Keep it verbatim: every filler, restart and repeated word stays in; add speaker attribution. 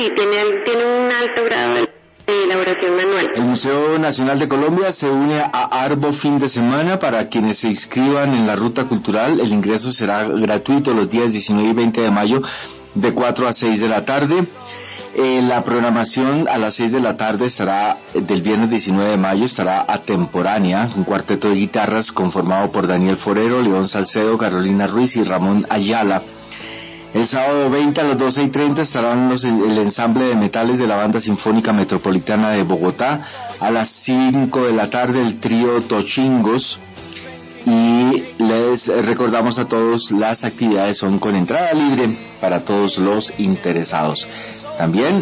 Speaker 1: Sí, tiene, tiene un alto grado de elaboración manual.
Speaker 2: El Museo Nacional de Colombia se une a Arbo Fin de Semana. Para quienes se inscriban en la ruta cultural, el ingreso será gratuito los días diecinueve y veinte de mayo de cuatro a seis de la tarde. Eh, la programación a las seis de la tarde estará, del viernes diecinueve de mayo, estará atemporánea, un cuarteto de guitarras conformado por Daniel Forero, León Salcedo, Carolina Ruiz y Ramón Ayala. El sábado veinte a las doce y treinta estarán los, el ensamble de metales de la Banda Sinfónica Metropolitana de Bogotá. A las cinco de la tarde el trío Tochingos. Y les recordamos a todos, las actividades son con entrada libre para todos los interesados. También